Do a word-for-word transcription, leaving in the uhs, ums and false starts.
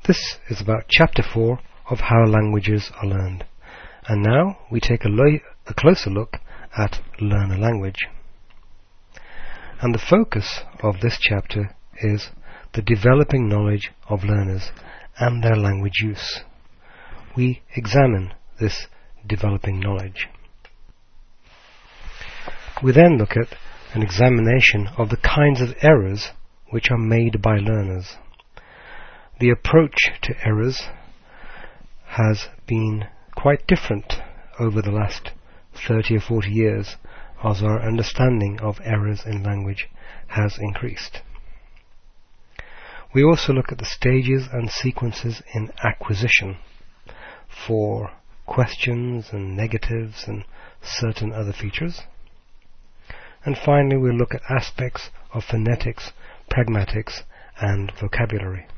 This is about Chapter four of How Languages Are Learned. And now we take a, lo- a closer look at Learn a Language. And the focus of this chapter is the developing knowledge of learners and their language use. We examine this developing knowledge. We then look at an examination of the kinds of errors which are made by learners. The approach to errors has been quite different over the last thirty or forty years as our understanding of errors in language has increased. We also look at the stages and sequences in acquisition for questions and negatives and certain other features. And finally we'll look at aspects of phonetics, pragmatics and vocabulary.